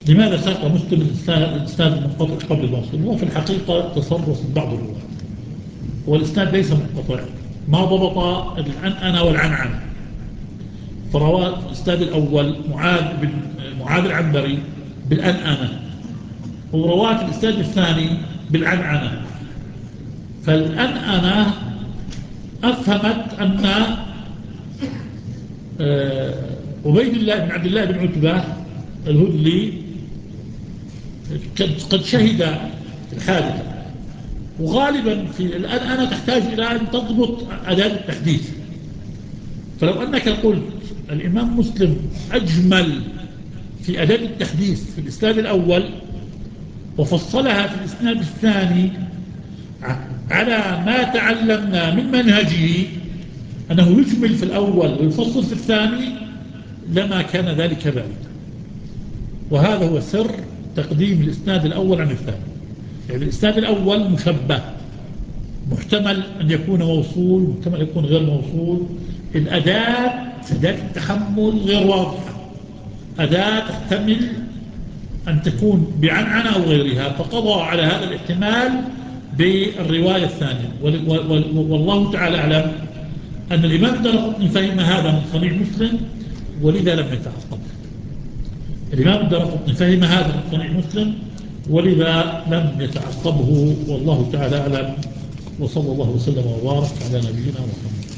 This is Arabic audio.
لماذا ساق مسلم الإسناد المنقطع قبل الموصول؟ هو في الحقيقة تصرف من بعض الرواة، والإسناد ليس منقطع، ما ضبط العنعنة والعنعنة، فروى الإسناد الأول معاذ العنبري بالأنعنة، ورواه الإسناد الثاني بالعنعنة، فالأنعنة أفهمت أن عبيد الله بن عبد الله بن عتبة الهذلي قد شهد الحادثة، وغالبا في الأنعنة تحتاج إلى أن تضبط أداة التحديث. فلو أنك قلت الإمام مسلم أجمل في أداة التحديث في الإسناد الأول وفصلها في الإسناد الثاني على ما تعلمنا من منهجه أنه يجمل في الأول ويفصل في الثاني، لما كان ذلك بعيدا. وهذا هو سر تقديم الإسناد الأول عن الثاني. يعني الإسناد الأول مشبه، محتمل أن يكون موصول، محتمل أن يكون غير موصول، أداة التحمل غير واضحة، أداة تحتمل أن تكون بعنعنة أو غيرها، فقضى على هذا الاحتمال بالرواية الثانية. والله تعالى أعلم أن الإمام الدارقطني فهم هذا من صنيع مسلم، ولذا لم يتعقب. الإمام الدارقطني فهم هذا من صنيع مسلم، ولذا لم يتعقبه، والله تعالى أعلم. وصلى الله وسلم وبارك على نبينا محمد.